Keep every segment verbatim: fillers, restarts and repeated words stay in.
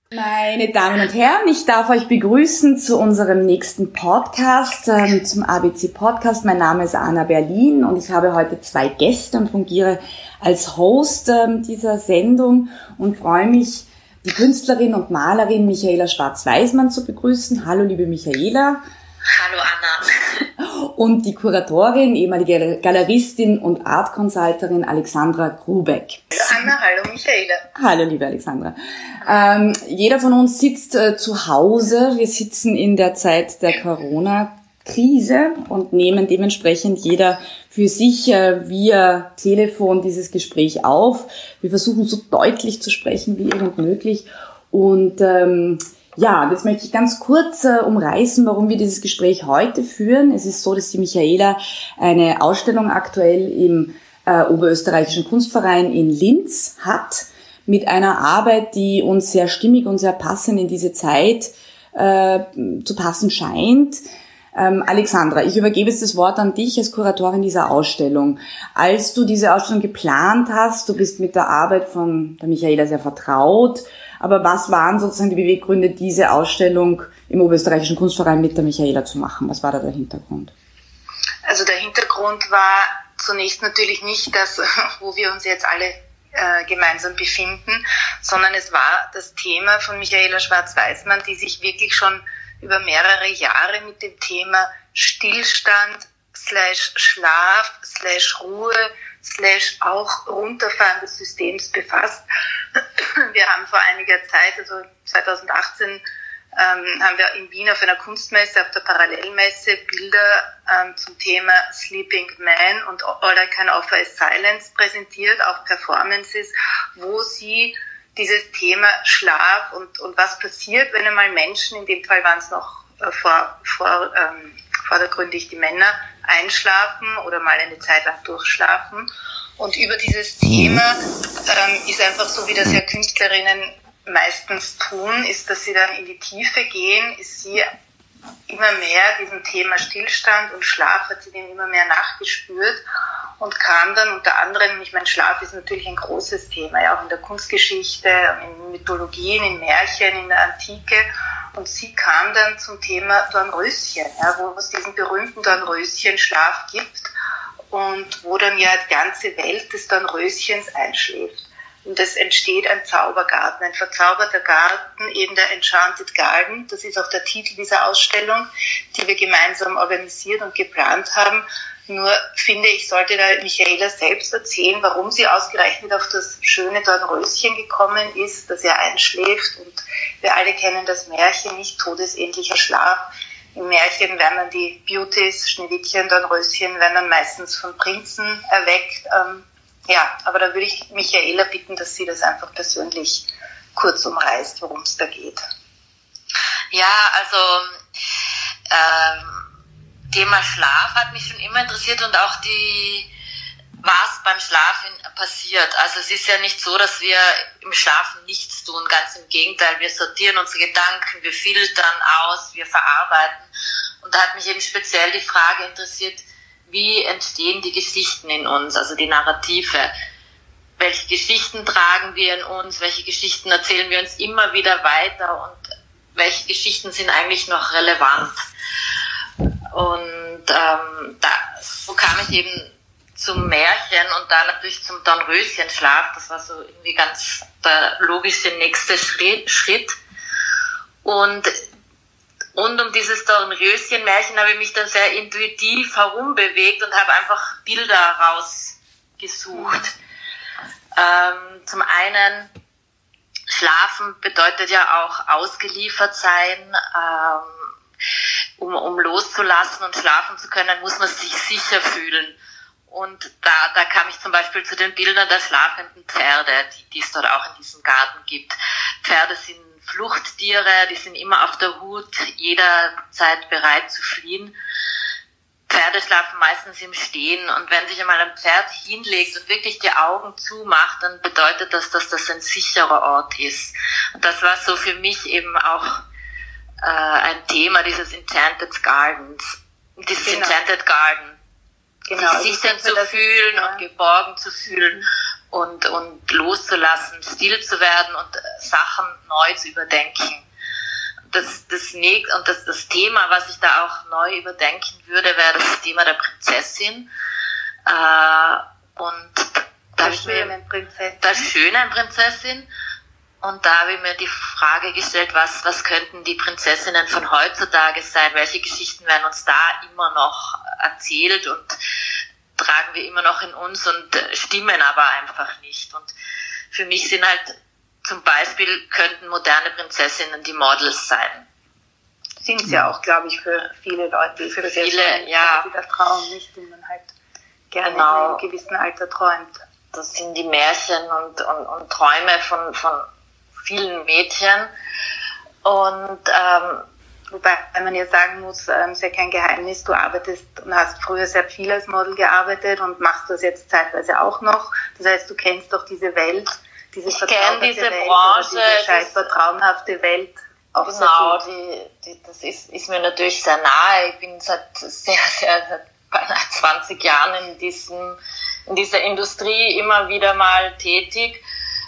Meine Damen und Herren, ich darf euch begrüßen zu unserem nächsten Podcast, ähm, zum A B C Podcast. Mein Name ist Anna Berlin und ich habe heute zwei Gäste und fungiere als Host ähm, dieser Sendung und freue mich, die Künstlerin und Malerin Michaela Schwarz-Weismann zu begrüßen. Hallo, liebe Michaela. Hallo, Anna. Und die Kuratorin, ehemalige Galeristin und Art Consulterin Alexandra Grubeck. Hallo, Anna. Hallo, Michaela. Hallo, liebe Alexandra. Ähm, jeder von uns sitzt äh, zu Hause. Wir sitzen in der Zeit der Corona-Krise und nehmen dementsprechend jeder für sich äh, via Telefon dieses Gespräch auf. Wir versuchen so deutlich zu sprechen wie irgend möglich. Und ähm, ja, jetzt möchte ich ganz kurz äh, umreißen, warum wir dieses Gespräch heute führen. Es ist so, dass die Michaela eine Ausstellung aktuell im äh, Oberösterreichischen Kunstverein in Linz hat, mit einer Arbeit, die uns sehr stimmig und sehr passend in diese Zeit äh, zu passen scheint. Ähm, Alexandra, ich übergebe jetzt das Wort an dich als Kuratorin dieser Ausstellung. Als du diese Ausstellung geplant hast, du bist mit der Arbeit von der Michaela sehr vertraut, aber was waren sozusagen die Beweggründe, diese Ausstellung im Oberösterreichischen Kunstverein mit der Michaela zu machen? Was war da der Hintergrund? Also der Hintergrund war zunächst natürlich nicht das, wo wir uns jetzt alle äh, gemeinsam befinden, sondern es war das Thema von Michaela Schwarz-Weismann, die sich wirklich schon über mehrere Jahre mit dem Thema Stillstand slash Schlaf slash Ruhe slash auch Runterfahren des Systems befasst. Wir haben vor einiger Zeit, also zwanzig achtzehn, ähm, haben wir in Wien auf einer Kunstmesse, auf der Parallelmesse, Bilder ähm, zum Thema Sleeping Man und All I Can Offer is Silence präsentiert, auch Performances, wo sie dieses Thema Schlaf und, und was passiert, wenn einmal Menschen, in dem Fall waren es noch äh, vor, vor, ähm, vordergründig die Männer, einschlafen oder mal eine Zeit lang durchschlafen. Und über dieses Thema ähm, ist einfach so, wie das ja Künstlerinnen meistens tun, ist, dass sie dann in die Tiefe gehen, ist sie immer mehr diesem Thema Stillstand und Schlaf, hat sie dem immer mehr nachgespürt und kam dann unter anderem, ich meine, Schlaf ist natürlich ein großes Thema, ja auch in der Kunstgeschichte, in Mythologien, in Märchen, in der Antike, und sie kam dann zum Thema Dornröschen, ja, wo es diesen berühmten Dornröschenschlaf gibt und wo dann ja die ganze Welt des Dornröschens einschläft. Und es entsteht ein Zaubergarten, ein verzauberter Garten, eben der Enchanted Garden. Das ist auch der Titel dieser Ausstellung, die wir gemeinsam organisiert und geplant haben. Nur finde ich, sollte da Michaela selbst erzählen, warum sie ausgerechnet auf das schöne Dornröschen gekommen ist, das ja einschläft. Und wir alle kennen das Märchen, nicht todesähnlicher Schlaf. Im Märchen werden dann die Beauties, Schneewittchen, Dornröschen, werden dann meistens von Prinzen erweckt. Ähm, ja, aber da würde ich Michaela bitten, dass sie das einfach persönlich kurz umreißt, worum es da geht. Ja, also ähm, Thema Schlaf hat mich schon immer interessiert und auch die, was beim Schlafen passiert. Also es ist ja nicht so, dass wir im Schlafen nichts tun, ganz im Gegenteil. Wir sortieren unsere Gedanken, wir filtern aus, wir verarbeiten. Und da hat mich eben speziell die Frage interessiert, wie entstehen die Geschichten in uns, also die Narrative? Welche Geschichten tragen wir in uns? Welche Geschichten erzählen wir uns immer wieder weiter? Und welche Geschichten sind eigentlich noch relevant? Und ähm, da, so kam ich eben zum Märchen und dann natürlich zum Dornröschenschlaf. Das war so irgendwie ganz der logische nächste Schritt. Und rund um dieses Dornröschen-Märchen habe ich mich dann sehr intuitiv herumbewegt und habe einfach Bilder rausgesucht. Ähm, zum einen, Schlafen bedeutet ja auch ausgeliefert sein. Ähm, um, um loszulassen und schlafen zu können, muss man sich sicher fühlen. Und da, da kam ich zum Beispiel zu den Bildern der schlafenden Pferde, die, die es dort auch in diesem Garten gibt. Pferde sind Fluchttiere, die sind immer auf der Hut, jederzeit bereit zu fliehen. Pferde schlafen meistens im Stehen und wenn sich einmal ein Pferd hinlegt und wirklich die Augen zumacht, dann bedeutet das, dass das ein sicherer Ort ist. Und das war so für mich eben auch äh, ein Thema dieses Enchanted Gardens, dieses genau. Enchanted Garden. Genau, sich sicher zu fühlen ja. und geborgen zu fühlen. und, und loszulassen, still zu werden und Sachen neu zu überdenken. Das, das, und das, das Thema, was ich da auch neu überdenken würde, wäre das Thema der Prinzessin. Äh, und der schönen Prinzessin. Der schönen Prinzessin. Und da habe ich mir die Frage gestellt, was, was könnten die Prinzessinnen von heutzutage sein? Welche Geschichten werden uns da immer noch erzählt und tragen wir immer noch in uns und stimmen aber einfach nicht? Und für mich sind halt zum Beispiel, könnten moderne Prinzessinnen die Models sein. Sind sie ja auch, glaube ich, für viele Leute. Für viele, ja. Der Traum nicht, den man halt gerne genau. in einem gewissen Alter träumt. Das sind die Märchen und, und, und Träume von, von vielen Mädchen. Und ähm, wobei man ja sagen muss, ähm, ist ja kein Geheimnis, du arbeitest und hast früher sehr viel als Model gearbeitet und machst das jetzt zeitweise auch noch. Das heißt, du kennst doch diese Welt, diese vertraumhafte diese Welt, Branche, diese scheinbar traumhafte Welt. Auch genau, die, die, das ist, ist mir natürlich sehr nahe. Ich bin seit sehr, sehr, seit beinahe zwanzig Jahren in diesem, in dieser Industrie immer wieder mal tätig.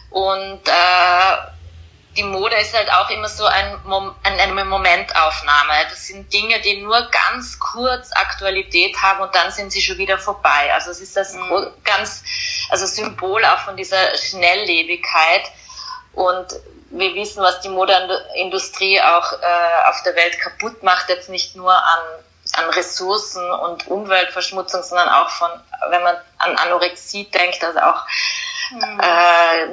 Und äh, die Mode ist halt auch immer so ein, eine Momentaufnahme. Das sind Dinge, die nur ganz kurz Aktualität haben und dann sind sie schon wieder vorbei. Also es ist das mhm. ganz, also Symbol auch von dieser Schnelllebigkeit. Und wir wissen, was die Modeindustrie auch äh, auf der Welt kaputt macht, jetzt nicht nur an, an Ressourcen und Umweltverschmutzung, sondern auch von, wenn man an Anorexie denkt, also auch mhm. äh,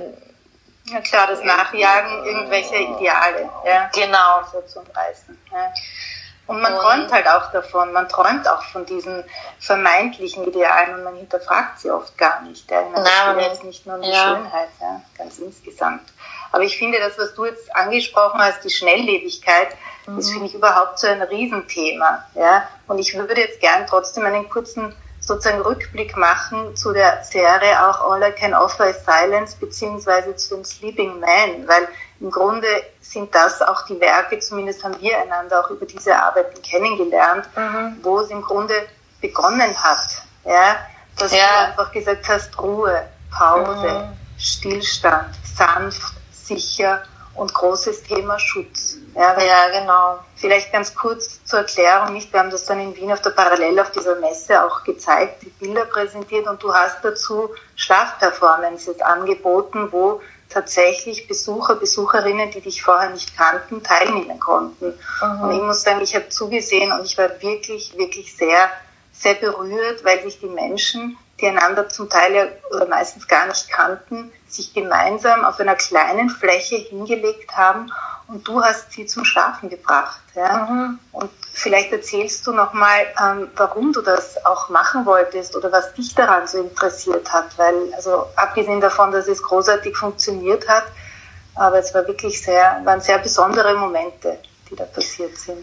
ja klar, das Nachjagen irgendwelcher Ideale, ja, genau, so zum Reißen. Ja. Und man und, träumt halt auch davon, man träumt auch von diesen vermeintlichen Idealen und man hinterfragt sie oft gar nicht. Ja. Das geht jetzt nicht nur um die ja. Schönheit, ja, ganz insgesamt. Aber ich finde, das, was du jetzt angesprochen hast, die Schnelllebigkeit, mhm. das finde ich überhaupt so ein Riesenthema. Ja. Und ich würde jetzt gern trotzdem einen kurzen sozusagen Rückblick machen zu der Serie auch All I Can Offer is Silence beziehungsweise zu dem Sleeping Man, weil im Grunde sind das auch die Werke, zumindest haben wir einander auch über diese Arbeiten kennengelernt, mhm. wo es im Grunde begonnen hat, ja, dass ja. du einfach gesagt hast, Ruhe, Pause, mhm. Stillstand, sanft, sicher und großes Thema Schutz. Ja, ja, genau. Vielleicht ganz kurz zur Erklärung, nicht? Wir haben das dann in Wien auf der Parallel auf dieser Messe auch gezeigt, die Bilder präsentiert und du hast dazu Schlafperformances angeboten, wo tatsächlich Besucher, Besucherinnen, die dich vorher nicht kannten, teilnehmen konnten. Mhm. Und ich muss sagen, ich habe zugesehen und ich war wirklich, wirklich sehr, sehr berührt, weil sich die Menschen, die einander zum Teil ja oder meistens gar nicht kannten, sich gemeinsam auf einer kleinen Fläche hingelegt haben und du hast sie zum Schlafen gebracht. Ja? Mhm. Und vielleicht erzählst du nochmal, ähm, warum du das auch machen wolltest oder was dich daran so interessiert hat, weil, also abgesehen davon, dass es großartig funktioniert hat, aber es war wirklich sehr, waren sehr besondere Momente, die da passiert sind.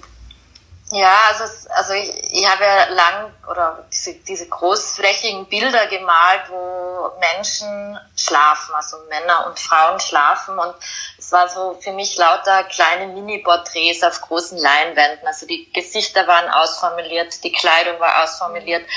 Ja, also, also ich, ich habe ja lang oder diese, diese großflächigen Bilder gemalt, wo Menschen schlafen, also Männer und Frauen schlafen und es war so für mich lauter kleine Mini-Porträts auf großen Leinwänden, also die Gesichter waren ausformuliert, die Kleidung war ausformuliert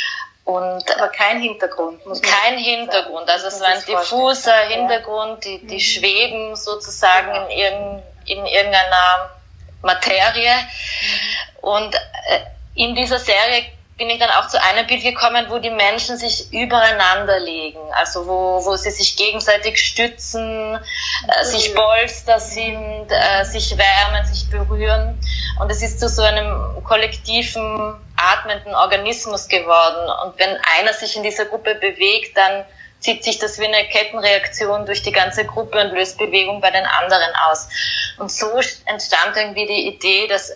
und aber kein Hintergrund. Muss man kein Hintergrund, also es war ein diffuser Hintergrund, die, die mhm. schweben sozusagen genau. in, irgend, in irgendeiner Materie. Mhm. Und äh, in dieser Serie bin ich dann auch zu einem Bild gekommen, wo die Menschen sich übereinander legen, also wo, wo sie sich gegenseitig stützen, äh, sich Polster sind, äh, sich wärmen, sich berühren. Und es ist zu so einem kollektiven, atmenden Organismus geworden. Und wenn einer sich in dieser Gruppe bewegt, dann zieht sich das wie eine Kettenreaktion durch die ganze Gruppe und löst Bewegung bei den anderen aus. Und so entstand irgendwie die Idee, dass,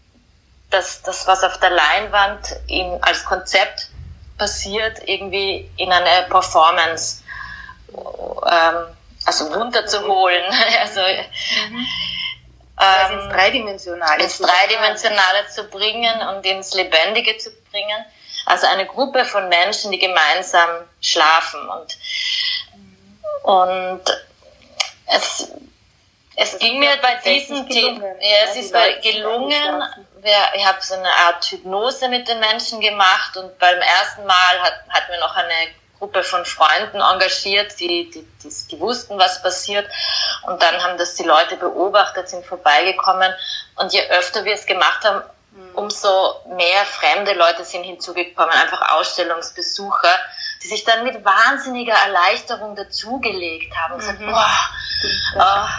dass das, was auf der Leinwand in, als Konzept passiert, irgendwie in eine Performance ähm, also runterzuholen. also, mhm. ähm, ins Dreidimensionale. Ins Dreidimensionale zu bringen und ins Lebendige zu bringen. Also eine Gruppe von Menschen, die gemeinsam schlafen. Und, und es, es ging mir bei diesen Themen, ja, es ist gelungen, ich habe so eine Art Hypnose mit den Menschen gemacht und beim ersten Mal hat, hatten wir noch eine Gruppe von Freunden engagiert, die, die, die, die wussten, was passiert. Und dann haben das die Leute beobachtet, sind vorbeigekommen. Und je öfter wir es gemacht haben, umso mehr fremde Leute sind hinzugekommen, einfach Ausstellungsbesucher, die sich dann mit wahnsinniger Erleichterung dazugelegt haben und gesagt, Mhm. boah, oh,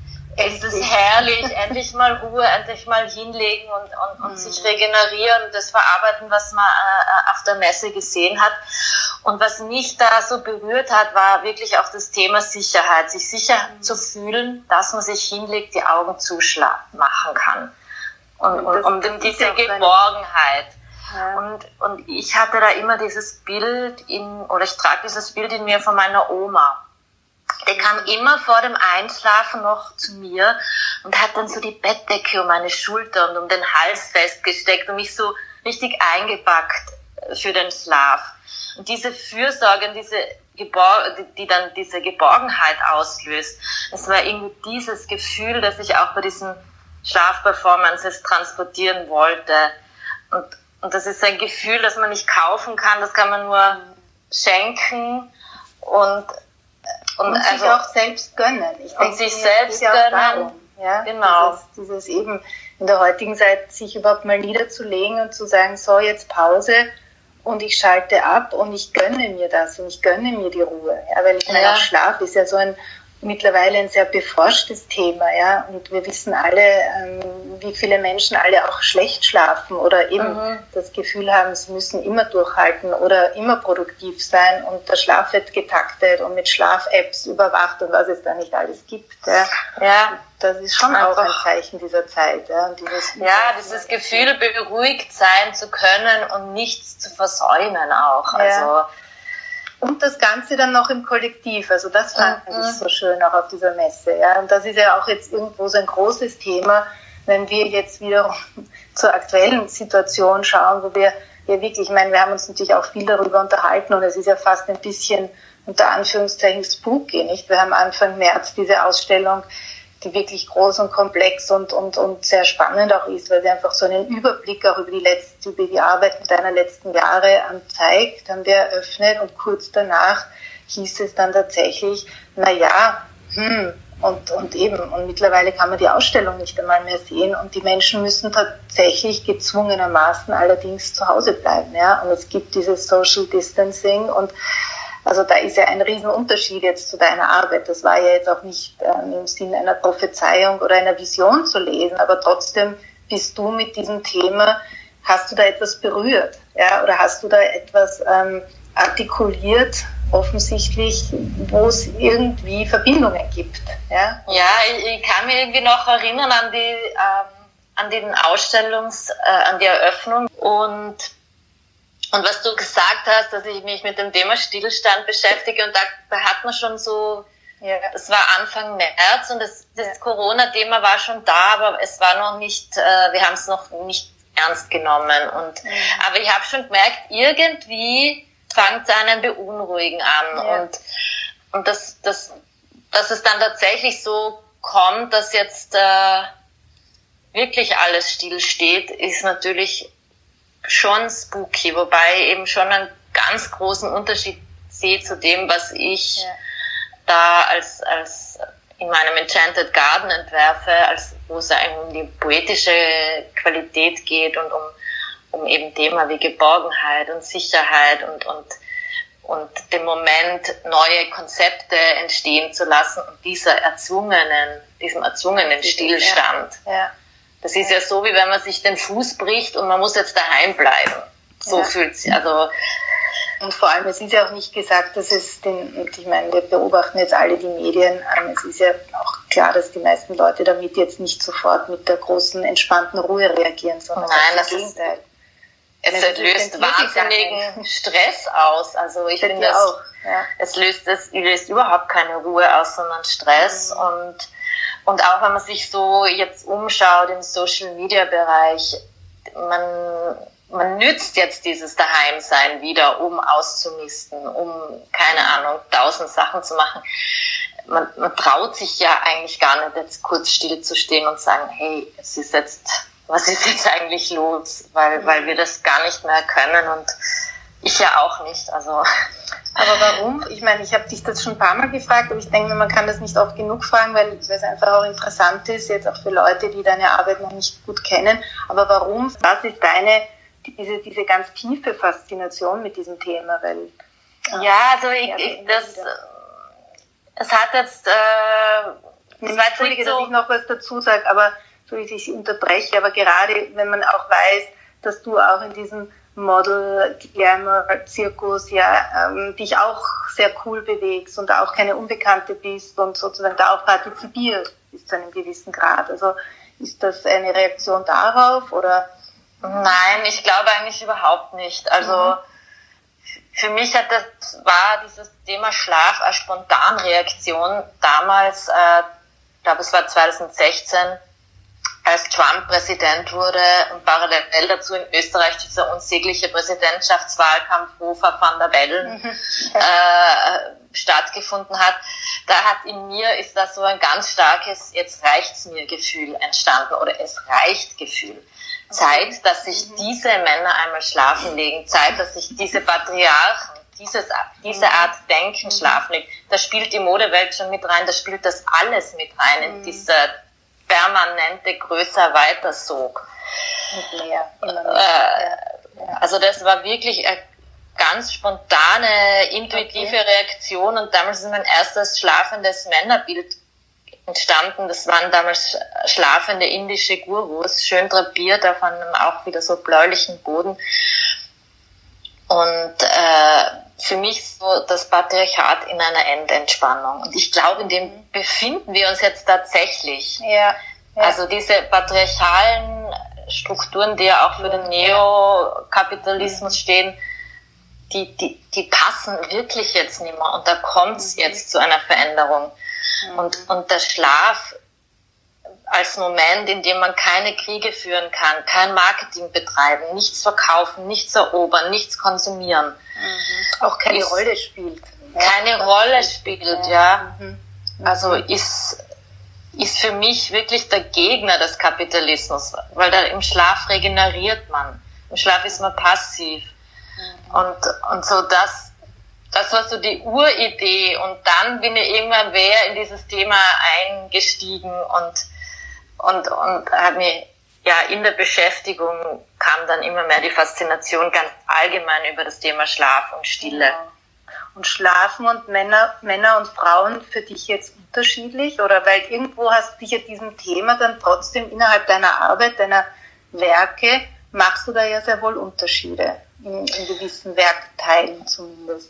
es ist herrlich, endlich mal Ruhe, endlich mal hinlegen und, und, und Mhm. sich regenerieren, das verarbeiten, was man äh, auf der Messe gesehen hat. Und was mich da so berührt hat, war wirklich auch das Thema Sicherheit, sich sicher Mhm. zu fühlen, dass man sich hinlegt, die Augen zumachen kann. Und, und, und in diese Geborgenheit. Ja. Und, und ich hatte da immer dieses Bild in, oder ich trage dieses Bild in mir von meiner Oma. Der kam immer vor dem Einschlafen noch zu mir und hat dann so die Bettdecke um meine Schulter und um den Hals festgesteckt und mich so richtig eingepackt für den Schlaf. Und diese Fürsorge und diese Gebor- die, die dann diese Geborgenheit auslöst, es war irgendwie dieses Gefühl, das ich auch bei diesen Schlafperformances transportieren wollte. Und, und das ist ein Gefühl, das man nicht kaufen kann, das kann man nur schenken und, und, Und also, sich auch selbst gönnen. Ich und denke, sich mir selbst geht ja auch gönnen. darum, ja? Genau. Dieses, dieses eben in der heutigen Zeit sich überhaupt mal niederzulegen und zu sagen, so jetzt Pause und ich schalte ab und ich gönne mir das und ich gönne mir die Ruhe. Ja, weil ich meine, Ja. auch Schlaf ist ja so ein mittlerweile ein sehr beforschtes Thema, ja, und wir wissen alle, ähm, wie viele Menschen alle auch schlecht schlafen oder eben Mhm. das Gefühl haben, sie müssen immer durchhalten oder immer produktiv sein und der Schlaf wird getaktet und mit Schlaf-Apps überwacht und was es da nicht alles gibt. Ja. ja, Das ist schon auch ein Einfach. Zeichen dieser Zeit. Ja, und dieses ja, dieses Gefühl, beruhigt sein zu können und nichts zu versäumen auch. Ja. Also, Und das Ganze dann noch im Kollektiv. Also das fand Mhm. ich so schön auch auf dieser Messe. Ja. Und das ist ja auch jetzt irgendwo so ein großes Thema, wenn wir jetzt wiederum zur aktuellen Situation schauen, wo wir ja wirklich, ich meine, wir haben uns natürlich auch viel darüber unterhalten und es ist ja fast ein bisschen unter Anführungszeichen spooky, nicht? Wir haben Anfang März diese Ausstellung, die wirklich groß und komplex und, und, und sehr spannend auch ist, weil sie einfach so einen Überblick auch über die letzte, über die Arbeit deiner letzten Jahre ähm, zeigt, haben wir eröffnet und kurz danach hieß es dann tatsächlich, na ja, hm, und, und eben, und mittlerweile kann man die Ausstellung nicht einmal mehr sehen und die Menschen müssen tatsächlich gezwungenermaßen allerdings zu Hause bleiben, ja, und es gibt dieses Social Distancing und also da ist ja ein Riesenunterschied jetzt zu deiner Arbeit. Das war ja jetzt auch nicht ähm, im Sinne einer Prophezeiung oder einer Vision zu lesen, aber trotzdem bist du mit diesem Thema, hast du da etwas berührt, ja, oder hast du da etwas ähm, artikuliert, offensichtlich, wo es irgendwie Verbindungen gibt, ja? ja, ich, ich kann mich irgendwie noch erinnern an die, ähm, an den Ausstellungs, äh, an die Eröffnung und Und was du gesagt hast, dass ich mich mit dem Thema Stillstand beschäftige und da, da hat man schon so, Ja. das war Anfang März und das, das Ja. Corona-Thema war schon da, aber es war noch nicht, äh, wir haben es noch nicht ernst genommen. Und, Mhm. aber ich habe schon gemerkt, irgendwie fängt es einen beunruhigen an Ja. und, und das, das, dass es dann tatsächlich so kommt, dass jetzt äh, wirklich alles stillsteht, ist natürlich schon spooky, wobei ich eben schon einen ganz großen Unterschied sehe zu dem, was ich Ja. da als, als in meinem Enchanted Garden entwerfe, als, wo es eigentlich um die poetische Qualität geht und um, um eben Thema wie Geborgenheit und Sicherheit und, und, und den Moment, neue Konzepte entstehen zu lassen und dieser erzwungenen, diesem erzwungenen Stillstand. Ja. Das ist ja so, wie wenn man sich den Fuß bricht und man muss jetzt daheim bleiben. So Ja. fühlt sich, also, Und vor allem, es ist ja auch nicht gesagt, dass es den, und ich meine, wir beobachten jetzt alle die Medien, ähm, es ist ja auch klar, dass die meisten Leute damit jetzt nicht sofort mit der großen, entspannten Ruhe reagieren, sondern Nein, im das ist- Gegenteil. es Wenn es löst durch den Tag wahnsinnigen gegangen Stress aus. Also ich Bei finde, dir es, auch, ja. es löst, es löst überhaupt keine Ruhe aus, sondern Stress Mhm. und, und auch wenn man sich so jetzt umschaut im Social Media Bereich, man, man nützt jetzt dieses Daheimsein wieder, um auszumisten, um, keine Ahnung, tausend Sachen zu machen. Man, man traut sich ja eigentlich gar nicht, jetzt kurz still zu stehen und sagen, hey, es ist jetzt, was ist jetzt eigentlich los? Weil, weil wir das gar nicht mehr können und Ich ja auch nicht, also. Aber warum? Ich meine, ich habe dich das schon ein paar Mal gefragt, aber ich denke mir, man kann das nicht oft genug fragen, weil es einfach auch interessant ist, jetzt auch für Leute, die deine Arbeit noch nicht gut kennen. Aber warum? Was ist deine, diese, diese ganz tiefe Faszination mit diesem Thema? Weil, ja, also ich, ich das, es hat jetzt, äh, ich Entschuldige, so, dass ich noch was dazu sage, aber, so ich dich unterbreche, aber gerade wenn man auch weiß, dass du auch in diesem Model, Glamour, Zirkus, ja, ähm, dich auch sehr cool bewegst und auch keine Unbekannte bist und sozusagen da auch partizipierst bis zu einem gewissen Grad. Also ist das eine Reaktion darauf oder? Nein, ich glaube eigentlich überhaupt nicht. Also mhm. für mich hat das, war dieses Thema Schlaf eine Spontanreaktion damals, äh, ich glaube es war zwanzig sechzehn, als Trump Präsident wurde und parallel dazu in Österreich dieser unsägliche Präsidentschaftswahlkampf Hofer van der Bellen mhm. äh, stattgefunden hat, da hat in mir ist da so ein ganz starkes jetzt reicht's mir Gefühl entstanden oder es reicht Gefühl. Zeit, dass sich mhm. diese Männer einmal schlafen legen, Zeit, dass sich diese Patriarchen dieses, diese Art Denken mhm. schlafen legen. Da spielt die Modewelt schon mit rein, da spielt das alles mit rein in mhm. dieser permanente größer weiter Sog. Mehr, immer mehr. Äh, also das war wirklich eine ganz spontane, intuitive okay. Reaktion und damals ist mein erstes schlafendes Männerbild entstanden. Das waren damals schlafende indische Gurus, schön drapiert auf einem auch wieder so bläulichen Boden. Und äh, für mich so das Patriarchat in einer Endentspannung. Und ich glaube, in dem befinden wir uns jetzt tatsächlich. Ja, ja. Also diese patriarchalen Strukturen, die ja auch für den Neokapitalismus stehen, die, die, die passen wirklich jetzt nicht mehr. Und da kommt es jetzt zu einer Veränderung. Mhm. Und, und der Schlaf als Moment, in dem man keine Kriege führen kann, kein Marketing betreiben, nichts verkaufen, nichts erobern, nichts konsumieren. Mhm. Auch keine ist, Rolle spielt. Keine ja, Rolle spielt, ja. ja. Mhm. Mhm. Also ist, ist für mich wirklich der Gegner des Kapitalismus, weil da im Schlaf regeneriert man. Im Schlaf ist man passiv. Mhm. Und, und so das, das war so die Uridee. Und dann bin ich irgendwann mehr in dieses Thema eingestiegen und Und, und hat mir, ja, in der Beschäftigung kam dann immer mehr die Faszination ganz allgemein über das Thema Schlaf und Stille. Ja. Und schlafen und Männer, Männer und Frauen für dich jetzt unterschiedlich? Oder weil irgendwo hast du dich ja diesem Thema dann trotzdem innerhalb deiner Arbeit, deiner Werke, machst du da ja sehr wohl Unterschiede. In, in gewissen Werkteilen zumindest.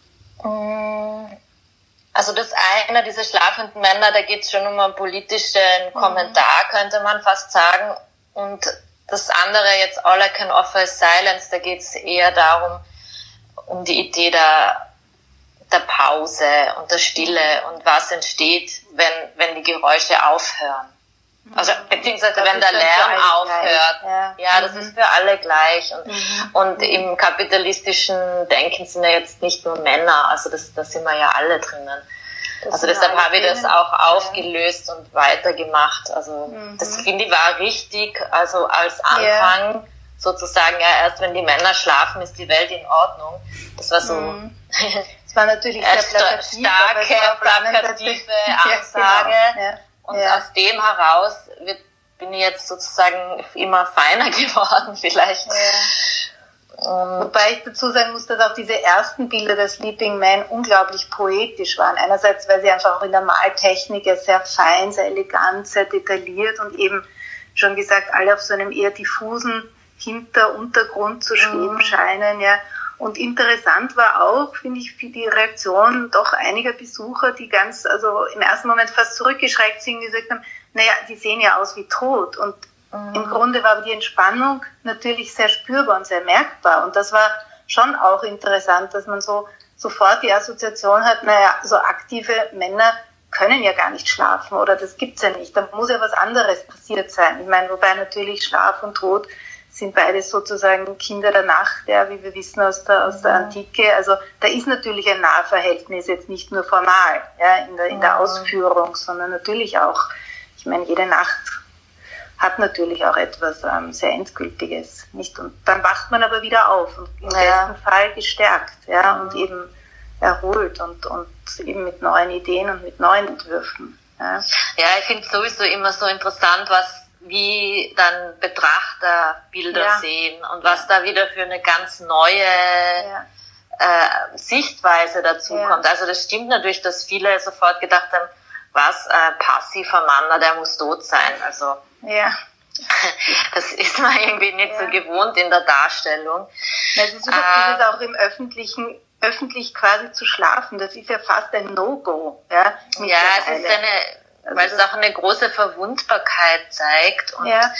Also das eine, diese schlafenden Männer, da geht es schon um einen politischen Kommentar, könnte man fast sagen. Und das andere jetzt, All I Can Offer is Silence, da geht es eher darum, um die Idee der, der Pause und der Stille und was entsteht, wenn, wenn die Geräusche aufhören. Also beziehungsweise das wenn der Lärm aufhört. Ja, ja das mhm. ist für alle gleich. Und, mhm. und im kapitalistischen Denken sind ja jetzt nicht nur Männer, also das, da sind wir ja alle drinnen. Das also deshalb habe ich das auch aufgelöst ja. und weitergemacht. Also mhm. das finde ich war richtig, also als Anfang ja. sozusagen, ja erst wenn die Männer schlafen, ist die Welt in Ordnung. Das war so... Mhm. Das war natürlich sehr plakativ, starke, plakative Ansage. Ja, genau. ja. Und ja. aus dem heraus wird, bin ich jetzt sozusagen immer feiner geworden vielleicht. Ja. Um, Wobei ich dazu sagen muss, dass auch diese ersten Bilder der Sleeping Man unglaublich poetisch waren. Einerseits, weil sie einfach auch in der Maltechnik sehr fein, sehr elegant, sehr detailliert und eben, schon gesagt, alle auf so einem eher diffusen Hinteruntergrund zu schweben mhm. scheinen. Ja. Und interessant war auch, finde ich, für die Reaktion doch einiger Besucher, die ganz, also im ersten Moment fast zurückgeschreckt sind, gesagt haben, naja, die sehen ja aus wie tot. Und mhm. im Grunde war aber die Entspannung natürlich sehr spürbar und sehr merkbar. Und das war schon auch interessant, dass man so sofort die Assoziation hat, naja, so aktive Männer können ja gar nicht schlafen oder das gibt's ja nicht. Da muss ja was anderes passiert sein. Ich meine, wobei natürlich Schlaf und Tod sind beides sozusagen Kinder der Nacht, ja, wie wir wissen aus der, aus der Antike. Also da ist natürlich ein Nahverhältnis, jetzt nicht nur formal, ja, in der, in der Ausführung, sondern natürlich auch, ich meine, jede Nacht hat natürlich auch etwas ähm, sehr Endgültiges. Nicht? Und dann wacht man aber wieder auf und im ja. besten Fall gestärkt, ja, und eben erholt und, und eben mit neuen Ideen und mit neuen Entwürfen. Ja, ja, ich finde es sowieso immer so interessant, was wie dann Betrachter Bilder ja. sehen und was ja. da wieder für eine ganz neue ja. äh, Sichtweise dazu ja. kommt. Also das stimmt natürlich, dass viele sofort gedacht haben, was, äh, passiver Mann, der muss tot sein. Also ja. das ist man irgendwie nicht ja. so gewohnt in der Darstellung. Es ist überhaupt äh, auch im Öffentlichen, öffentlich quasi zu schlafen, das ist ja fast ein No-Go. Ja, ja es ist eine, also weil es auch eine große Verwundbarkeit zeigt. Und, ja.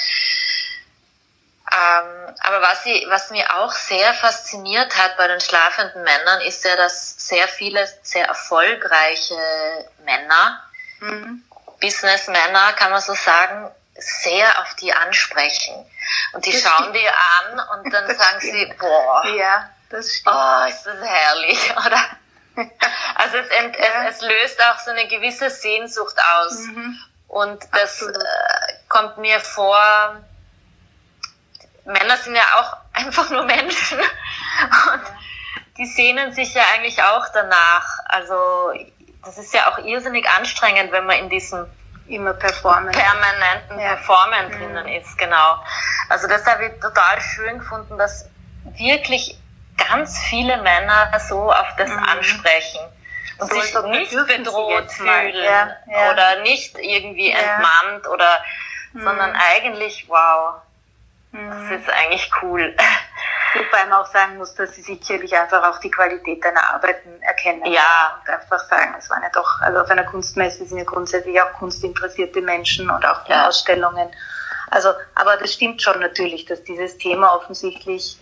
ähm, aber was, ich, was mir auch sehr fasziniert hat bei den schlafenden Männern, ist ja, dass sehr viele sehr erfolgreiche Männer, mhm. Businessmänner, kann man so sagen, sehr auf die ansprechen. Und die das schauen stimmt. die an und dann das sagen stimmt. sie, boah, ja, das stimmt. oh, ist das herrlich, oder? Also es, ent, ja. es, es löst auch so eine gewisse Sehnsucht aus. Mhm. Und das äh, kommt mir vor, Männer sind ja auch einfach nur Menschen. Und die sehnen sich ja eigentlich auch danach. Also das ist ja auch irrsinnig anstrengend, wenn man in diesem immer performen. permanenten ja. Performen mhm. drinnen ist, genau. Also das habe ich total schön gefunden, dass wirklich ganz viele Männer so auf das mhm. ansprechen und so sich nicht bedroht fühlen ja, ja. oder nicht irgendwie ja. entmannt oder, mhm. sondern eigentlich, wow, mhm. das ist eigentlich cool. Wobei man auch sagen muss, dass sie sicherlich einfach auch die Qualität deiner Arbeiten erkennen. Ja. Und einfach sagen, es waren ja doch, also auf einer Kunstmesse sind ja grundsätzlich auch kunstinteressierte Menschen und auch die ja. Ausstellungen. Also, aber das stimmt schon natürlich, dass dieses Thema offensichtlich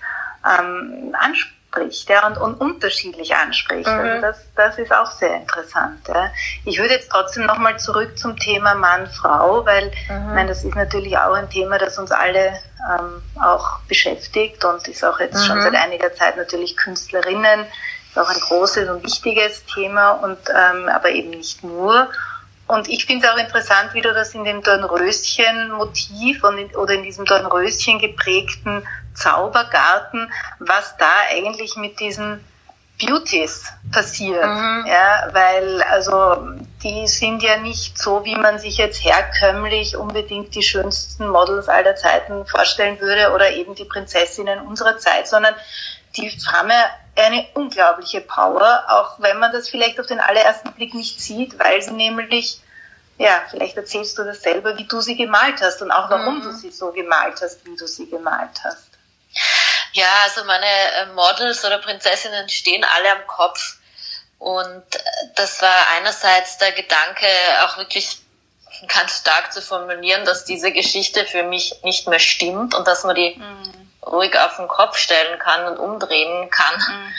ähm, anspricht, ja, und, und unterschiedlich anspricht. Mhm. Also das, das ist auch sehr interessant. Ja. Ich würde jetzt trotzdem nochmal zurück zum Thema Mann-Frau, weil mhm. ich meine, das ist natürlich auch ein Thema, das uns alle ähm, auch beschäftigt und ist auch jetzt mhm. schon seit einiger Zeit natürlich Künstlerinnen, ist auch ein großes und wichtiges Thema, und ähm, aber eben nicht nur. Und ich finde es auch interessant, wie du das in dem Dornröschen-Motiv und in, oder in diesem Dornröschen geprägten Zaubergarten, was da eigentlich mit diesen Beauties passiert. Mhm. Ja, weil also die sind ja nicht so, wie man sich jetzt herkömmlich unbedingt die schönsten Models aller Zeiten vorstellen würde oder eben die Prinzessinnen unserer Zeit, sondern die haben ja eine unglaubliche Power, auch wenn man das vielleicht auf den allerersten Blick nicht sieht, weil sie nämlich, ja, vielleicht erzählst du das selber, wie du sie gemalt hast und auch warum mhm. du sie so gemalt hast, wie du sie gemalt hast. Ja, also meine Models oder Prinzessinnen stehen alle am Kopf, und das war einerseits der Gedanke, auch wirklich ganz stark zu formulieren, dass diese Geschichte für mich nicht mehr stimmt und dass man die mhm. ruhig auf den Kopf stellen kann und umdrehen kann mhm.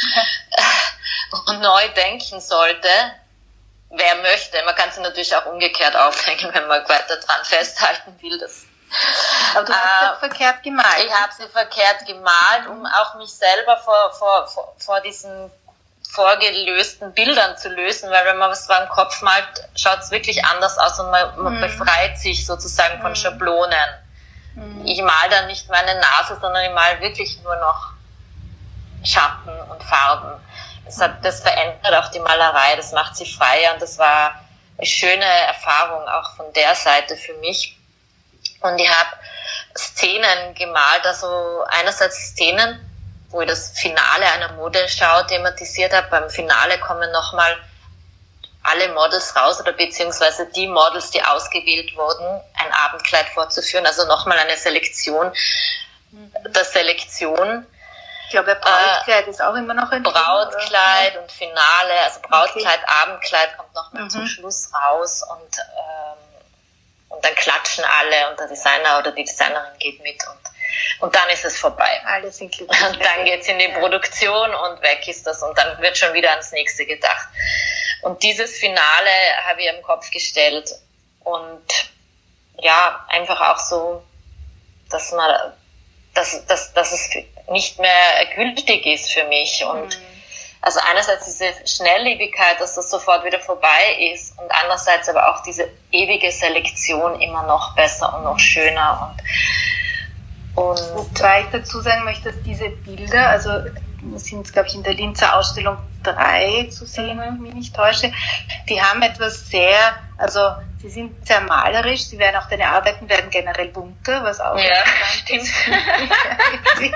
und neu denken sollte, wer möchte. Man kann sie natürlich auch umgekehrt aufhängen, wenn man weiter dran festhalten will. Das, aber du hast äh, sie verkehrt gemalt. Ich habe sie verkehrt gemalt, um auch mich selber vor, vor, vor, vor diesen vorgelösten Bildern zu lösen, weil wenn man was vor dem Kopf malt, schaut es wirklich anders aus und man, man mhm. befreit sich sozusagen von mhm. Schablonen. Mhm. Ich male dann nicht meine Nase, sondern ich male wirklich nur noch Schatten und Farben. Das, hat, das verändert auch die Malerei, das macht sie freier, und das war eine schöne Erfahrung auch von der Seite für mich. Und ich habe Szenen gemalt, also einerseits Szenen, wo ich das Finale einer Modelschau thematisiert habe. Beim Finale kommen nochmal alle Models raus, oder beziehungsweise die Models, die ausgewählt wurden, ein Abendkleid vorzuführen, also nochmal eine Selektion der Selektion. Ich glaube, Brautkleid äh, ist auch immer noch ein Brautkleid Thema, und Finale, also Brautkleid, okay. Abendkleid kommt nochmal mhm. zum Schluss raus, und, ähm, und dann klatschen alle und der Designer oder die Designerin geht mit, und Und dann ist es vorbei. Alles inklusive. Und dann geht's in die Produktion und weg ist das, und dann wird schon wieder ans nächste gedacht. Und dieses Finale habe ich im Kopf gestellt, und ja, einfach auch so, dass man, dass, dass, dass es nicht mehr gültig ist für mich, und mhm. also einerseits diese Schnelllebigkeit, dass das sofort wieder vorbei ist und andererseits aber auch diese ewige Selektion immer noch besser und noch schöner. Und, und Wobei ich dazu sagen möchte, dass diese Bilder, also das sind, glaube ich, in der Linzer Ausstellung drei zu sehen, wenn ich mich nicht täusche, die haben etwas sehr, also sie sind sehr malerisch, sie werden auch, deine Arbeiten werden generell bunter, was auch ja, stimmt. Die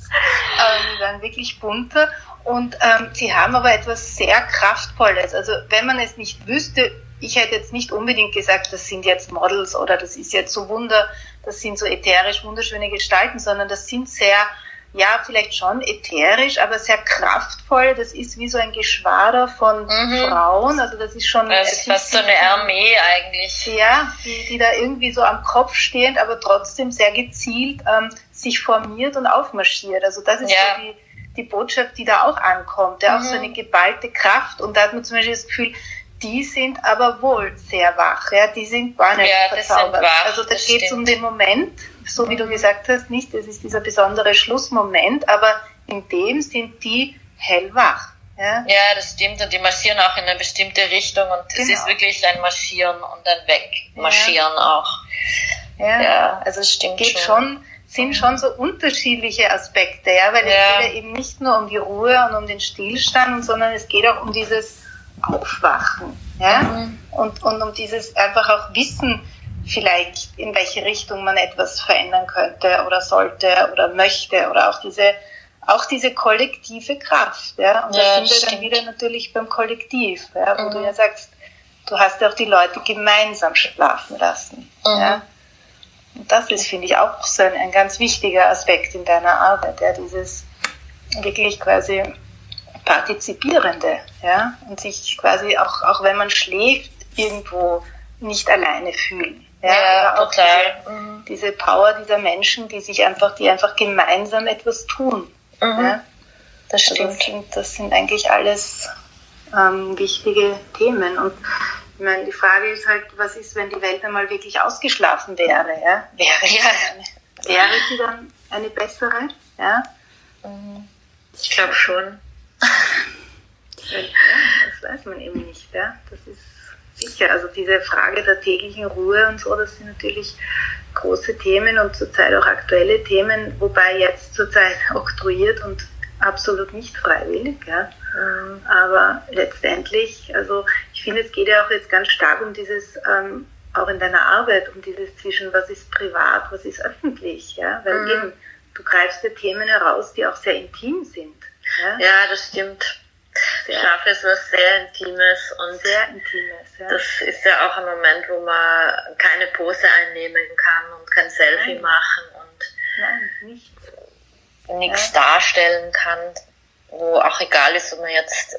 werden wirklich bunter und ähm, sie haben aber etwas sehr Kraftvolles. Also wenn man es nicht wüsste, ich hätte jetzt nicht unbedingt gesagt, das sind jetzt Models oder das ist jetzt so Wunder, das sind so ätherisch wunderschöne Gestalten, sondern das sind sehr, ja, vielleicht schon ätherisch, aber sehr kraftvoll. Das ist wie so ein Geschwader von mhm. Frauen. Also das ist schon... Das ist fast so eine Armee eigentlich. Ja, die, die da irgendwie so am Kopf stehend, aber trotzdem sehr gezielt ähm, sich formiert und aufmarschiert. Also das ist ja. so die, die Botschaft, die da auch ankommt. Ja, mhm. auch so eine geballte Kraft. Und da hat man zum Beispiel das Gefühl, die sind aber wohl sehr wach. Ja, die sind gar nicht ja, verzaubert. Wach, also da geht es um den Moment, so wie du gesagt hast, nicht, das ist dieser besondere Schlussmoment, aber in dem sind die hellwach. Ja, ja, das stimmt, und die marschieren auch in eine bestimmte Richtung und es genau. ist wirklich ein Marschieren und ein Wegmarschieren ja. auch. Ja, ja, also es stimmt geht schon. schon, sind schon so unterschiedliche Aspekte, ja, weil ja. es geht ja eben nicht nur um die Ruhe und um den Stillstand, sondern es geht auch um dieses Aufwachen, ja, mhm. und, und um dieses einfach auch Wissen, vielleicht in welche Richtung man etwas verändern könnte oder sollte oder möchte oder auch diese auch diese kollektive Kraft, ja, und ja, da sind wir dann wieder natürlich beim Kollektiv, ja, wo mhm. du ja sagst, du hast ja auch die Leute gemeinsam schlafen lassen, mhm. ja, und das ist, finde ich, auch so ein, ein ganz wichtiger Aspekt in deiner Arbeit, ja, dieses wirklich quasi Partizipierende, ja, und sich quasi auch, auch wenn man schläft, irgendwo nicht alleine fühlen. Ja, ja auch total. Diese, mhm. diese Power dieser Menschen, die sich einfach, die einfach gemeinsam etwas tun. Mhm. Ja? Das stimmt. Also das, sind, das sind eigentlich alles ähm, wichtige Themen. Und ich meine, die Frage ist halt, was ist, wenn die Welt einmal wirklich ausgeschlafen wäre? Ja? Wäre, ja. Eine, wäre sie dann eine bessere? Ja? Mhm. Ich glaube schon. Ja, das weiß man eben nicht. Ja? Das ist sicher, also diese Frage der täglichen Ruhe und so, das sind natürlich große Themen und zurzeit auch aktuelle Themen, wobei jetzt zurzeit oktroyiert und absolut nicht freiwillig. Ja. Mhm. Aber letztendlich, also ich finde, es geht ja auch jetzt ganz stark um dieses, ähm, auch in deiner Arbeit, um dieses zwischen was ist privat, was ist öffentlich. Ja. Weil mhm. eben, du greifst ja Themen heraus, die auch sehr intim sind. Ja, ja das stimmt. Sehr. Schlaf ist was sehr Intimes und sehr Intimes, ja. Das ist ja auch ein Moment, wo man keine Pose einnehmen kann und kein Selfie Nein. machen und Nein, nichts, nichts ja. darstellen kann, wo auch egal ist, ob man jetzt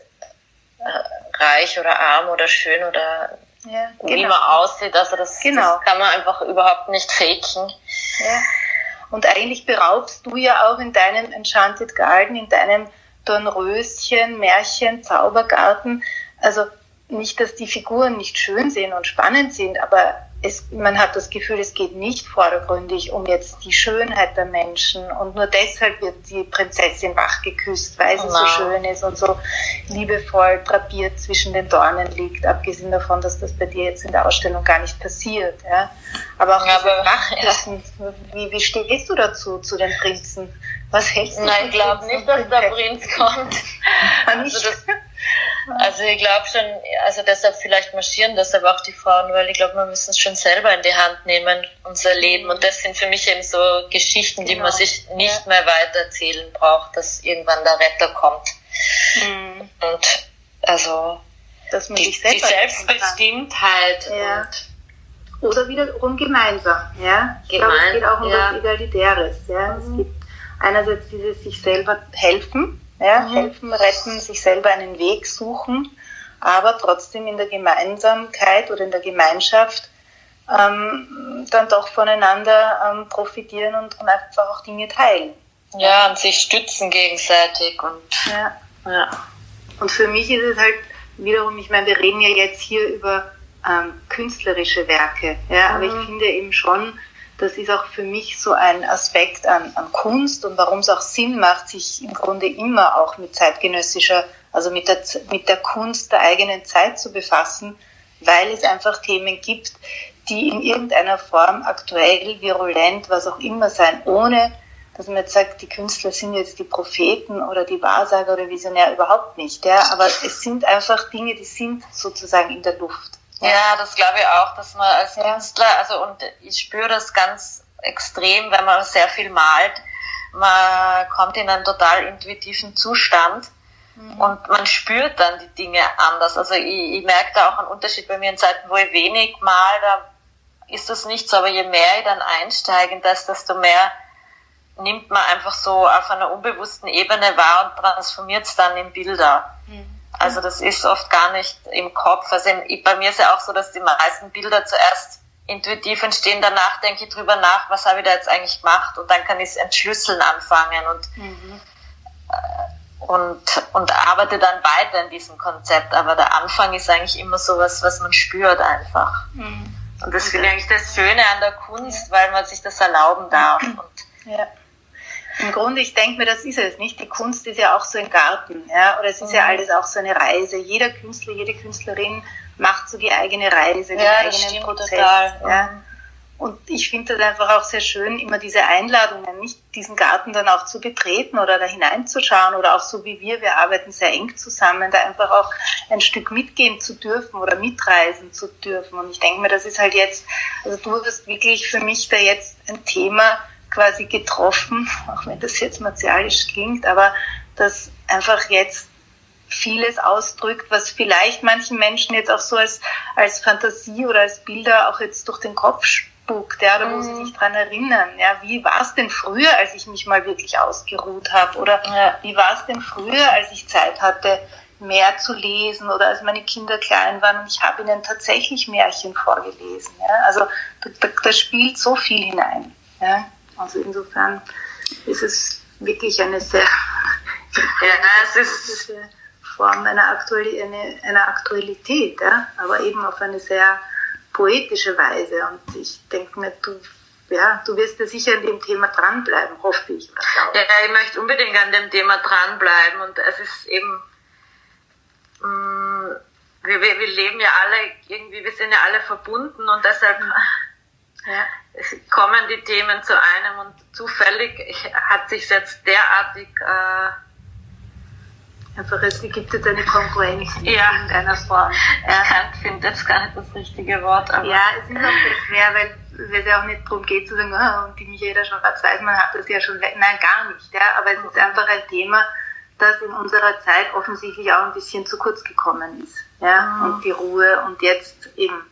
äh, reich oder arm oder schön oder ja, wie genau. man aussieht, also das, genau. das kann man einfach überhaupt nicht faken. Ja. Und eigentlich beraubst du ja auch in deinem Enchanted Garden, in deinem Dornröschen, Märchen, Zaubergarten, also nicht, dass die Figuren nicht schön sind und spannend sind, aber es, man hat das Gefühl, es geht nicht vordergründig um jetzt die Schönheit der Menschen und nur deshalb wird die Prinzessin wach geküsst, weil sie oh, so schön ist und so liebevoll drapiert zwischen den Dornen liegt, abgesehen davon, dass das bei dir jetzt in der Ausstellung gar nicht passiert. Ja. Aber auch ja, diese aber, Wachküssen, ja. wie, wie stehst du dazu, zu den Prinzen? Was hältst du? Nein, ich glaube nicht, dass der Prinz kommt. Also, das, also ich glaube schon, also deshalb vielleicht marschieren deshalb auch die Frauen, weil ich glaube, wir müssen es schon selber in die Hand nehmen, unser Leben. Und das sind für mich eben so Geschichten, die genau. man sich nicht ja. mehr weiter erzählen braucht, dass irgendwann der Retter kommt. Mhm. Und also dass man die, sich selber die Selbstbestimmtheit ja. und oder wiederum gemeinsam. Ja? Ich Gemein, glaube, es geht auch um ja. was Egalitäres. Ja? Mhm. Es gibt einerseits dieses sich selber helfen, ja? Mhm. helfen, retten, sich selber einen Weg suchen, aber trotzdem in der Gemeinsamkeit oder in der Gemeinschaft ähm, dann doch voneinander ähm, profitieren und, und einfach auch Dinge teilen. Ja, und sich stützen gegenseitig. Und ja. Ja. Und für mich ist es halt wiederum, ich meine, wir reden ja jetzt hier über ähm, künstlerische Werke, ja, mhm. aber ich finde eben schon, das ist auch für mich so ein Aspekt an, an Kunst und warum es auch Sinn macht, sich im Grunde immer auch mit zeitgenössischer also mit der, mit der Kunst der eigenen Zeit zu befassen, weil es einfach Themen gibt, die in irgendeiner Form aktuell, virulent, was auch immer sein, ohne dass man jetzt sagt, die Künstler sind jetzt die Propheten oder die Wahrsager oder Visionär, überhaupt nicht. Ja? Aber es sind einfach Dinge, die sind sozusagen in der Luft. Ja, ja, das glaube ich auch, dass man als Künstler, also und ich spüre das ganz extrem, wenn man sehr viel malt, man kommt in einen total intuitiven Zustand mhm. und man spürt dann die Dinge anders. Also ich, ich merke da auch einen Unterschied bei mir in Zeiten, wo ich wenig mal, da ist das nicht so, aber je mehr ich dann einsteige, desto mehr nimmt man einfach so auf einer unbewussten Ebene wahr und transformiert es dann in Bilder. Mhm. Also das ist oft gar nicht im Kopf. Also in, bei mir ist ja auch so, dass die meisten Bilder zuerst intuitiv entstehen, danach denke ich drüber nach, was habe ich da jetzt eigentlich gemacht und dann kann ich es entschlüsseln anfangen und, mhm. äh, und, und arbeite dann weiter in diesem Konzept. Aber der Anfang ist eigentlich immer so was, was man spürt einfach. Mhm. Und das finde ich eigentlich das Schöne an der Kunst, weil man sich das erlauben darf. Und ja. Im Grunde, ich denke mir, das ist es nicht. Die Kunst ist ja auch so ein Garten, ja, oder es ist mhm. ja alles auch so eine Reise. Jeder Künstler, jede Künstlerin macht so die eigene Reise, den ja, eigenen Prozess. Total. Ja. Und ich finde das einfach auch sehr schön, immer diese Einladungen, nicht diesen Garten dann auch zu betreten oder da hineinzuschauen oder auch so wie wir, wir arbeiten sehr eng zusammen, da einfach auch ein Stück mitgehen zu dürfen oder mitreisen zu dürfen. Und ich denke mir, das ist halt jetzt, also du hast wirklich für mich da jetzt ein Thema quasi getroffen, auch wenn das jetzt martialisch klingt, aber das einfach jetzt vieles ausdrückt, was vielleicht manchen Menschen jetzt auch so als, als Fantasie oder als Bilder auch jetzt durch den Kopf spukt, ja, oder wo mhm. sie sich dran erinnern, ja, wie war es denn früher, als ich mich mal wirklich ausgeruht habe, oder ja. wie war es denn früher, als ich Zeit hatte, mehr zu lesen, oder als meine Kinder klein waren und ich habe ihnen tatsächlich Märchen vorgelesen, ja, also da, da spielt so viel hinein, ja. Also insofern ist es wirklich eine sehr, ja, es ist eine Form einer, Aktuali- eine, einer Aktualität, ja? Aber eben auf eine sehr poetische Weise. Und ich denke mir, du, ja, du wirst ja sicher an dem Thema dranbleiben, hoffe ich. Ja, ich möchte unbedingt an dem Thema dranbleiben. Und es ist eben, mh, wir, wir, wir leben ja alle irgendwie, wir sind ja alle verbunden und deshalb... Ja. Es kommen die Themen zu einem und zufällig hat sich jetzt derartig äh, einfach, es gibt jetzt eine Konkurrenz in ja. irgendeiner Form. Ja. Ich finde jetzt gar nicht das richtige Wort. Aber ja, es ist auch sehr schwer, weil, weil es ja auch nicht darum geht zu sagen, oh, und die Michaela Schwarz-Weismann hat das ja schon, nein, gar nicht. Ja, aber es ist einfach ein Thema, das in unserer Zeit offensichtlich auch ein bisschen zu kurz gekommen ist. Ja, mhm. Und die Ruhe und jetzt eben.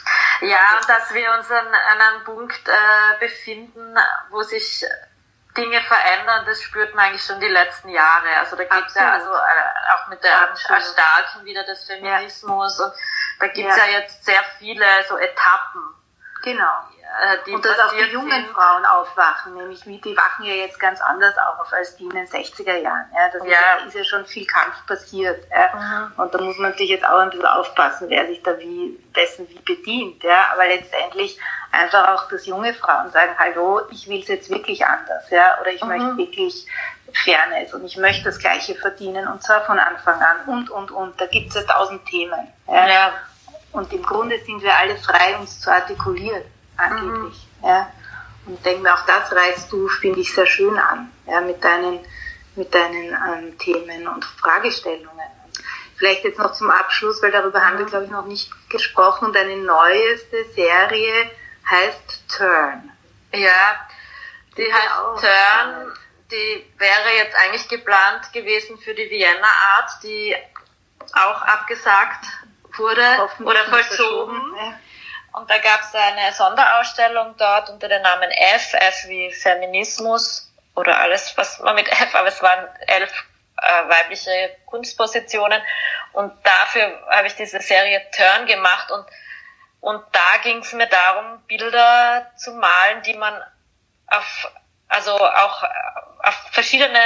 Ja, und dass wir uns an, an einem Punkt äh, befinden, wo sich Dinge verändern, das spürt man eigentlich schon die letzten Jahre. Also da gibt es ja also äh, auch mit der Erstarken wieder des Feminismus ja. und da gibt es ja. ja jetzt sehr viele so Etappen. Genau. Die und dass auch die jungen sind. Frauen aufwachen, nämlich wie, die wachen ja jetzt ganz anders auf als die in den sechziger Jahren. Ja, das ja. Ist, ja, ist ja schon viel Kampf passiert. Ja. Mhm. Und da muss man natürlich jetzt auch ein bisschen aufpassen, wer sich da wie, dessen wie bedient. Ja. Aber letztendlich einfach auch, dass junge Frauen sagen, hallo, ich will es jetzt wirklich anders. Ja. Oder ich mhm. möchte wirklich Fairness und ich möchte das Gleiche verdienen und zwar von Anfang an und, und, und. Da gibt es ja tausend Themen. Ja. Ja. Und im Grunde sind wir alle frei, uns zu artikulieren. Angeblich, mhm. ja. Und denke mir, auch das reißt du, finde ich, sehr schön an, ja, mit deinen, mit deinen ähm, Themen und Fragestellungen. Und vielleicht jetzt noch zum Abschluss, weil darüber mhm. haben wir, glaube ich, noch nicht gesprochen. Deine neueste Serie heißt Turn. Ja, die, die heißt Turn. Spannend. Die wäre jetzt eigentlich geplant gewesen für die Vienna Art, die auch abgesagt wurde oder vollzogen. Ja. Und da gab es eine Sonderausstellung dort unter dem Namen F, F wie Feminismus oder alles, was man mit F, aber es waren elf äh, weibliche Kunstpositionen. Und dafür habe ich diese Serie Turn gemacht und, und da ging es mir darum, Bilder zu malen, die man auf, also auch auf verschiedene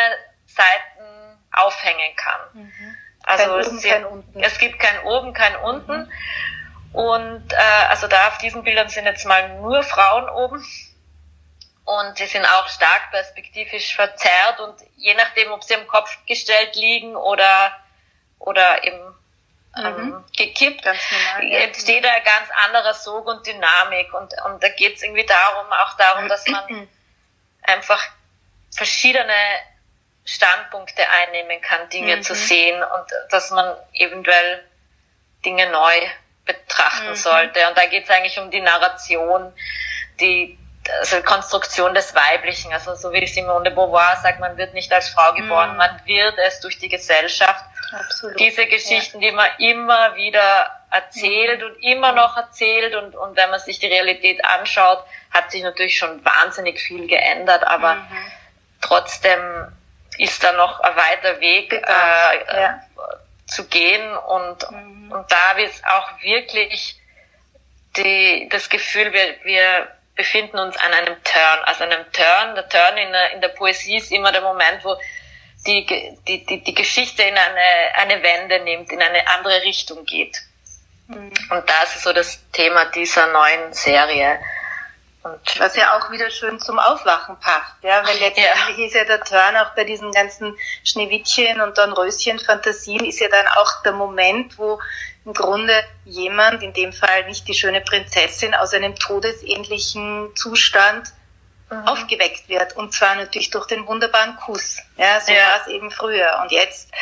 Seiten aufhängen kann. Mhm. Also kein oben, es, kein unten. Es gibt kein oben, kein unten. Mhm. Und äh, also da auf diesen Bildern sind jetzt mal nur Frauen oben und die sind auch stark perspektivisch verzerrt und je nachdem, ob sie am Kopf gestellt liegen oder oder eben ähm, Mhm. gekippt, Ganz normal, ja. entsteht ein ganz anderer Sog und Dynamik. Und, und da geht es irgendwie darum, auch darum, dass man einfach verschiedene Standpunkte einnehmen kann, Dinge Mhm. zu sehen und dass man eventuell Dinge neu betrachten Mhm. sollte. Und da geht es eigentlich um die Narration, die also Konstruktion des Weiblichen. Also so wie Simone de Beauvoir sagt, man wird nicht als Frau geboren, Mhm. man wird es durch die Gesellschaft. Absolut. Diese Geschichten, die man immer wieder erzählt und immer noch erzählt und, und wenn man sich die Realität anschaut, hat sich natürlich schon wahnsinnig viel geändert, aber Mhm. trotzdem ist da noch ein weiter Weg äh, Ja. zu gehen und, Mhm. und da habe ich auch wirklich die, das Gefühl, wir, wir befinden uns an einem Turn, also einem Turn. Der Turn in der, in der Poesie ist immer der Moment, wo die, die, die, die Geschichte in eine, eine Wende nimmt, in eine andere Richtung geht. Mhm. Und das ist so das Thema dieser neuen Serie. Und Was ja auch wieder schön zum Aufwachen passt, ja, weil letztendlich Ja. ist ja der Turn auch bei diesen ganzen Schneewittchen und Dornröschen-Fantasien ist ja dann auch der Moment, wo im Grunde jemand, in dem Fall nicht die schöne Prinzessin, aus einem todesähnlichen Zustand Mhm. aufgeweckt wird. Und zwar natürlich durch den wunderbaren Kuss. Ja, so Ja. war es eben früher. Und jetzt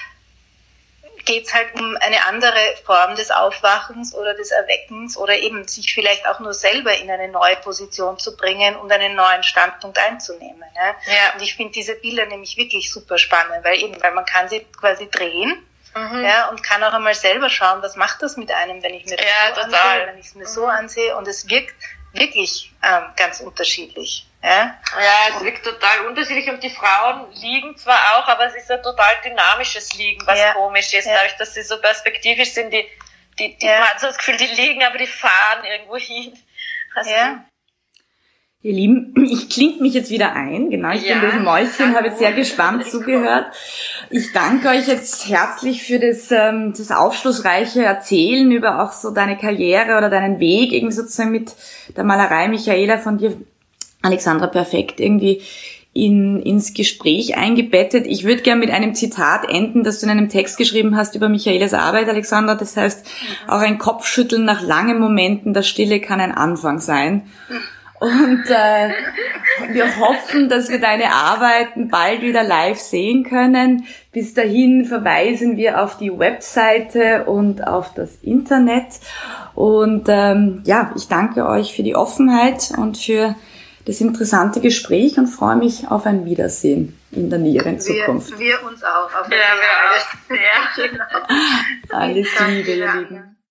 geht's halt um eine andere Form des Aufwachens oder des Erweckens oder eben sich vielleicht auch nur selber in eine neue Position zu bringen und einen neuen Standpunkt einzunehmen. Ja. Ja. Und ich finde diese Bilder nämlich wirklich super spannend, weil eben, weil man kann sie quasi drehen, Mhm. ja, und kann auch einmal selber schauen, was macht das mit einem, wenn ich mir das Ja, so total. ansehe, wenn ich es mir so ansehe, und es wirkt wirklich ähm, ganz unterschiedlich. Ja. Ja, es wirkt total unterschiedlich und die Frauen liegen zwar auch, aber es ist ein total dynamisches Liegen, was Ja. komisch ist, Ja. dadurch, dass sie so perspektivisch sind, die, die, die Ja. man hat so das Gefühl, die liegen, aber die fahren irgendwo hin. Also Ja. Ihr Lieben, ich klinge mich jetzt wieder ein. Genau, ich Ja. bin das Mäuschen, habe jetzt sehr gespannt zugehört. Ich danke euch jetzt herzlich für das, ähm, das aufschlussreiche Erzählen über auch so deine Karriere oder deinen Weg, irgendwie sozusagen mit der Malerei. Michaela, von dir, Alexandra, perfekt irgendwie in, ins Gespräch eingebettet. Ich würde gerne mit einem Zitat enden, das du in einem Text geschrieben hast über Michaelas Arbeit, Alexandra. Das heißt, auch ein Kopfschütteln nach langen Momenten der Stille kann ein Anfang sein. Und äh, wir hoffen, dass wir deine Arbeiten bald wieder live sehen können. Bis dahin verweisen wir auf die Webseite und auf das Internet. Und ähm, ja, ich danke euch für die Offenheit und für das interessante Gespräch und freue mich auf ein Wiedersehen in der näheren Zukunft. Wir, wir uns auch. Auf Ja, wir auch. Ja. Genau. Alles Danke, Liebe, ihr ja. Lieben.